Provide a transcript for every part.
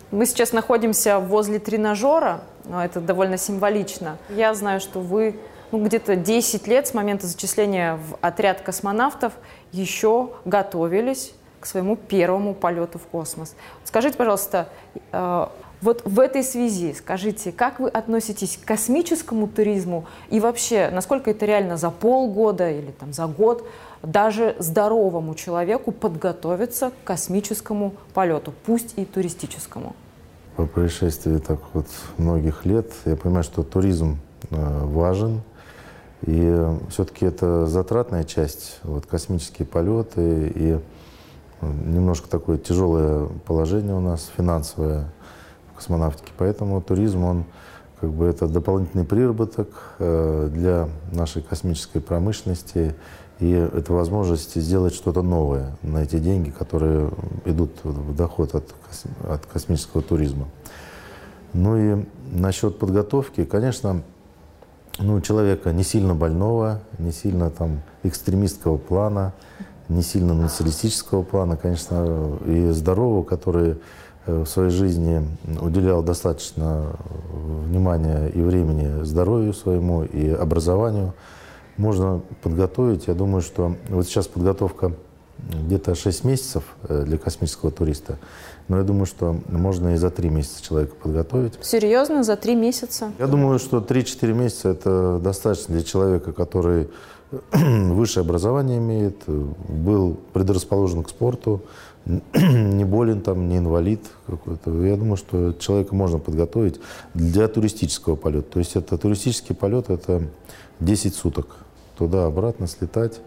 Мы сейчас находимся возле тренажера, но это довольно символично. Я знаю, что вы где-то 10 лет с момента зачисления в отряд космонавтов еще готовились к своему первому полету в космос. Скажите, пожалуйста, вот в этой связи, скажите, как вы относитесь к космическому туризму и вообще, насколько это реально за полгода или там, за год даже здоровому человеку подготовиться к космическому полету, пусть и туристическому? По происшествии так вот многих лет я понимаю, что туризм важен, и все-таки это затратная часть, вот космические полеты, и немножко такое тяжелое положение у нас финансовое в космонавтике, поэтому туризм, он как бы это дополнительный приработок для нашей космической промышленности, и это возможность сделать что-то новое на эти деньги, которые идут в доход от космического туризма. Ну и насчет подготовки, конечно, человека не сильно больного, не сильно там экстремистского плана, не сильно националистического плана, конечно, и здорового, который в своей жизни уделял достаточно внимания и времени здоровью своему и образованию, можно подготовить. Я думаю, что вот сейчас подготовка где-то 6 месяцев для космического туриста, но я думаю, что можно и за 3 месяца человека подготовить. Серьезно? За 3 месяца? Я думаю, что 3-4 месяца это достаточно для человека, который высшее образование имеет, был предрасположен к спорту, не болен, там, не инвалид какой-то. Я думаю, что человека можно подготовить для туристического полета. То есть это туристический полет, это 10 суток. Туда-обратно слетать.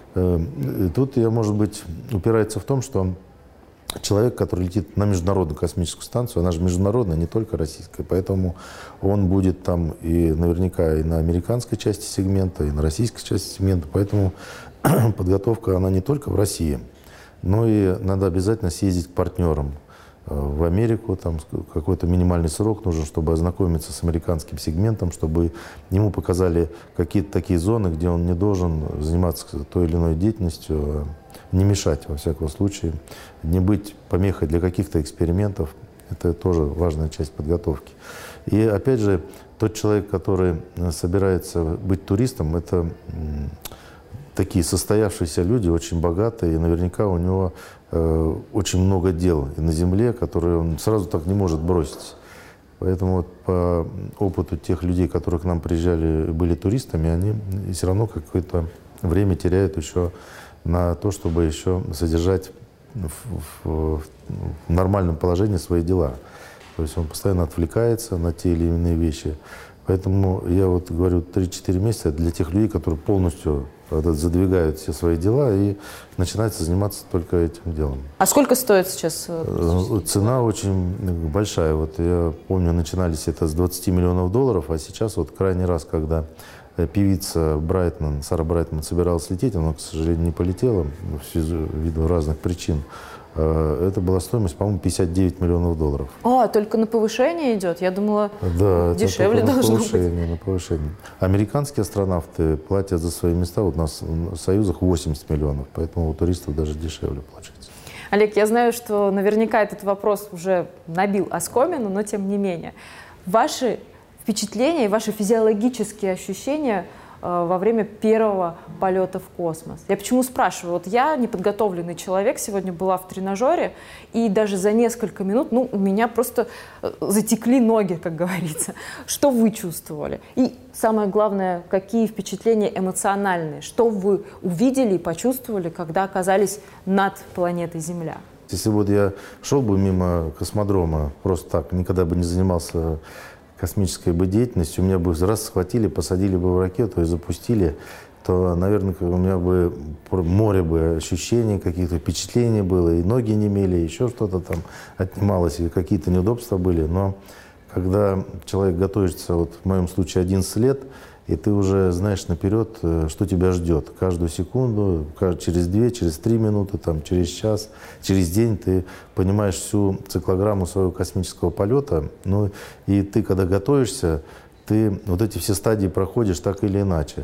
Тут, может быть, упирается в том, что человек, который летит на международную космическую станцию, она же международная, не только российская, поэтому он будет там и наверняка и на американской части сегмента, и на российской части сегмента, поэтому подготовка, она не только в России, но и надо обязательно съездить к партнерам в Америку, там какой-то минимальный срок нужен, чтобы ознакомиться с американским сегментом, чтобы ему показали какие-то такие зоны, где он не должен заниматься той или иной деятельностью, не мешать, во всяком случае, не быть помехой для каких-то экспериментов. Это тоже важная часть подготовки. И опять же, тот человек, который собирается быть туристом, это такие состоявшиеся люди, очень богатые, и наверняка у него очень много дел и на Земле, которые он сразу так не может бросить. Поэтому вот по опыту тех людей, которые к нам приезжали, были туристами, они все равно какое-то время теряют еще на то, чтобы еще содержать в нормальном положении свои дела. То есть он постоянно отвлекается на те или иные вещи. Поэтому я вот говорю, 3-4 месяца для тех людей, которые полностью задвигают все свои дела и начинают заниматься только этим делом. А сколько стоит сейчас? Цена очень большая. Вот я помню, начинались это с $20 миллионов, а сейчас вот крайний раз, когда певица Брайтман, Сара Брайтман собиралась лететь, она, к сожалению, не полетела ввиду разных причин. Это была стоимость, по-моему, $59 миллионов. Только на повышение идет? Я думала, да, дешевле это должно быть. На повышение. Американские астронавты платят за свои места, вот у нас в союзах 80 миллионов, поэтому у туристов даже дешевле получается. Олег, я знаю, что наверняка этот вопрос уже набил оскомину, но тем не менее. Ваши впечатления и ваши физиологические ощущения во время первого полета в космос. Я почему спрашиваю? Вот я, неподготовленный человек, сегодня была в тренажере, и даже за несколько минут, у меня просто затекли ноги, как говорится. Что вы чувствовали? И самое главное, какие впечатления эмоциональные? Что вы увидели и почувствовали, когда оказались над планетой Земля? Если вот я шел бы мимо космодрома, просто так, никогда бы не занимался космической бы деятельностью, меня бы раз схватили, посадили бы в ракету и запустили, то, наверное, у меня бы море бы ощущений, каких-то впечатлений было, и ноги немели, еще что-то там отнималось, и какие-то неудобства были. Но когда человек готовится, вот в моем случае 11 лет, и ты уже знаешь наперед, что тебя ждет. Каждую секунду, через 2, через 3 минуты, там, через час, через день ты понимаешь всю циклограмму своего космического полета. И ты, когда готовишься, ты вот эти все стадии проходишь так или иначе.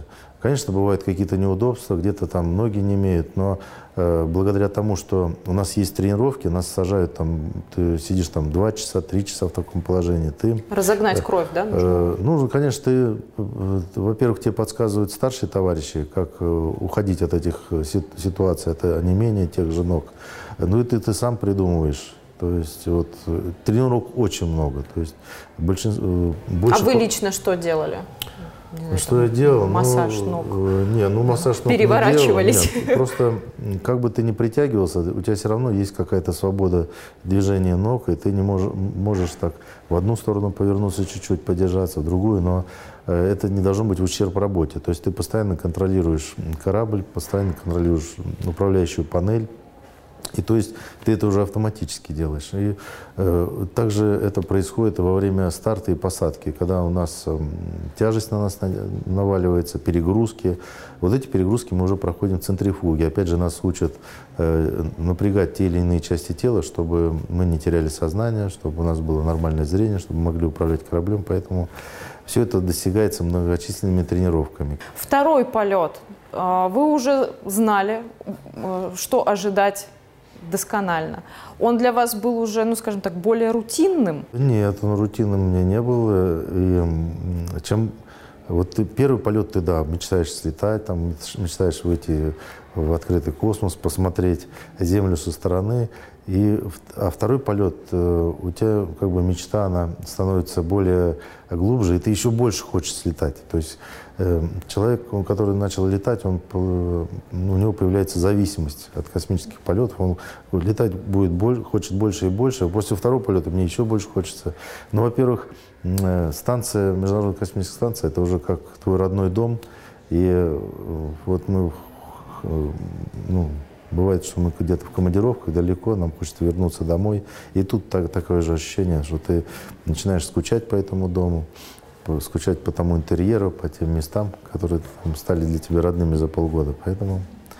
Конечно, бывают какие-то неудобства, где-то там ноги не имеют, но благодаря тому, что у нас есть тренировки, нас сажают там, ты сидишь там 2 часа, 3 часа в таком положении. Ты, разогнать кровь, да? Нужно? Ну, конечно, ты, во-первых, тебе подсказывают старшие товарищи, как уходить от этих ситуаций, это онемение тех же ног. Ну и ты сам придумываешь. То есть вот тренировок очень много. То есть больше. А вы лично что делали? Что я делал? Массаж ног. Массаж ног переворачивались. не делал. Нет, просто как бы ты ни притягивался, у тебя все равно есть какая-то свобода движения ног, и ты не можешь так в одну сторону повернуться чуть-чуть, подержаться, в другую, но это не должно быть в ущерб работе. То есть ты постоянно контролируешь корабль, постоянно контролируешь управляющую панель. И то есть ты это уже автоматически делаешь. И также это происходит во время старта и посадки, когда у нас тяжесть на нас наваливается, перегрузки. Вот эти перегрузки мы уже проходим в центрифуге. Опять же, нас учат напрягать те или иные части тела, чтобы мы не теряли сознание, чтобы у нас было нормальное зрение, чтобы мы могли управлять кораблем. Поэтому все это достигается многочисленными тренировками. Второй полет. Вы уже знали, что ожидать досконально. Он для вас был уже, ну, скажем так, более рутинным? Нет, он рутинным мне не был. Вот первый полет ты, да, мечтаешь слетать, там, мечтаешь выйти в открытый космос, посмотреть Землю со стороны. А второй полет, у тебя как бы мечта, она становится более глубже, и ты еще больше хочешь слетать. То есть человек, который начал летать, у него появляется зависимость от космических полетов. Он летать хочет больше и больше. После второго полета мне еще больше хочется. Но, во-первых, станция, Международная космическая станция, это уже как твой родной дом. И вот мы, бывает, что мы где-то в командировках далеко, нам хочется вернуться домой. И тут такое же ощущение, что ты начинаешь скучать по этому дому, скучать по тому интерьеру, по тем местам, которые там стали для тебя родными за полгода. Поэтому,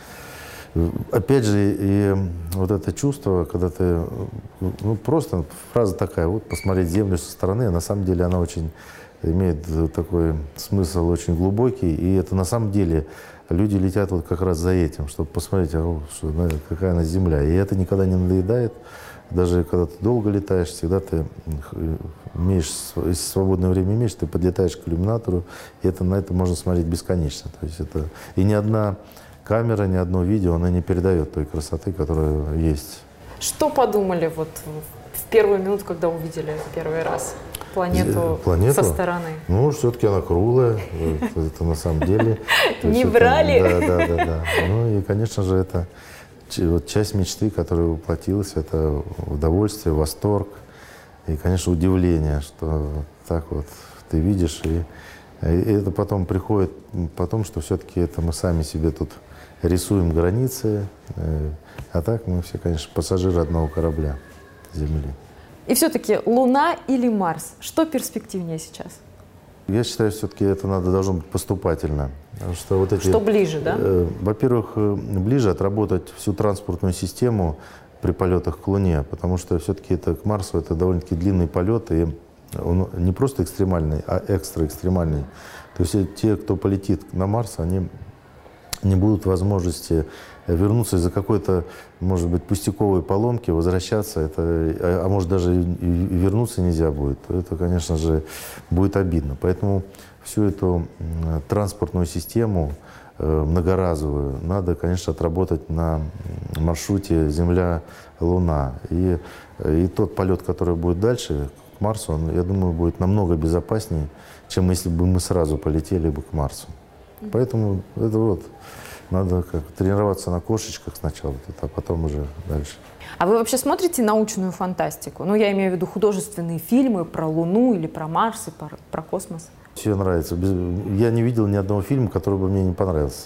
опять же, и вот это чувство, когда ты, просто фраза такая, вот посмотреть Землю со стороны, на самом деле она очень имеет такой смысл очень глубокий, и это на самом деле люди летят вот как раз за этим, чтобы посмотреть, какая она Земля. И это никогда не надоедает. Даже когда ты долго летаешь, всегда ты имеешь, если свободное время имеешь, ты подлетаешь к иллюминатору, и на это можно смотреть бесконечно. То есть и ни одна камера, ни одно видео, она не передает той красоты, которая есть. Что подумали вот в первую минуту, когда увидели первый раз планету со стороны? Ну, все-таки она круглая, это на самом деле. Не брали? Да. Ну и, конечно же, это часть мечты, которая воплотилась, это удовольствие, восторг и, конечно, удивление, что так вот ты видишь. И это потом приходит, что все-таки это мы сами себе тут рисуем границы, а так мы все, конечно, пассажиры одного корабля Земли. И все-таки Луна или Марс? Что перспективнее сейчас? Я считаю, все-таки это должно быть поступательно. Что ближе, да? Во-первых, ближе отработать всю транспортную систему при полетах к Луне, потому что все-таки к Марсу это довольно-таки длинный полет, и он не просто экстремальный, а экстра-экстремальный. То есть те, кто полетит на Марс, они не будут возможности вернуться из-за какой-то, может быть, пустяковой поломки, возвращаться, а может даже и вернуться нельзя будет. Это, конечно же, будет обидно. Поэтому всю эту транспортную систему многоразовую надо, конечно, отработать на маршруте Земля-Луна. И тот полет, который будет дальше, к Марсу, я думаю, будет намного безопаснее, чем если бы мы сразу полетели бы к Марсу. Поэтому это надо тренироваться на кошечках сначала, а потом уже дальше. А вы вообще смотрите научную фантастику? Ну, я имею в виду художественные фильмы про Луну или про Марс, и про космос. Все нравится. Я не видел ни одного фильма, который бы мне не понравился.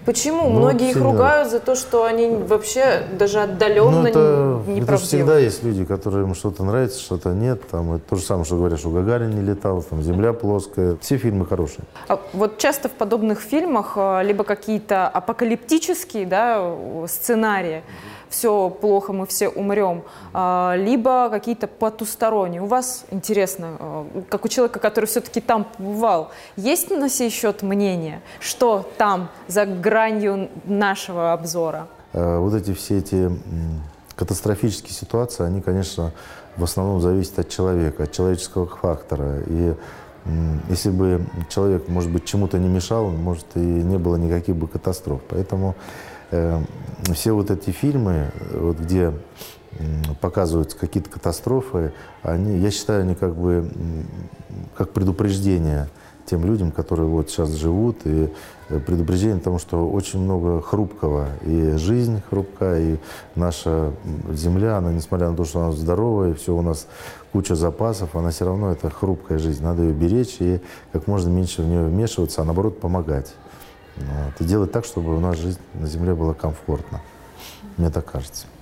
Почему? Ну, Многие их сильно. ругают за то, что они вообще даже отдаленно это неправдивы. всегда есть люди, которым что-то нравится, что-то нет. Там, это то же самое, что говорят, что Гагарин не летал, там, Земля плоская. Все фильмы хорошие. А вот часто в подобных фильмах либо какие-то апокалиптические, да, сценарии, все плохо, мы все умрем, либо какие-то потусторонние. У вас, интересно, как у человека, который все-таки там побывал, есть на сей счет мнение, что там за гранью нашего обзора? Вот все эти катастрофические ситуации, они, конечно, в основном зависят от человека, от человеческого фактора. И если бы человек, может быть, чему-то не мешал, может, и не было никаких бы катастроф. Поэтому все вот эти фильмы, вот, где показываются какие-то катастрофы, они, я считаю, они как бы как предупреждение тем людям, которые вот сейчас живут, и предупреждение тому, что очень много хрупкого, и жизнь хрупкая, и наша земля, она, несмотря на то, что она здоровая, и все у нас куча запасов, она все равно это хрупкая жизнь, надо ее беречь и как можно меньше в нее вмешиваться, а наоборот помогать. Вот, и делать так, чтобы у нас жизнь на земле была комфортна. Мне так кажется.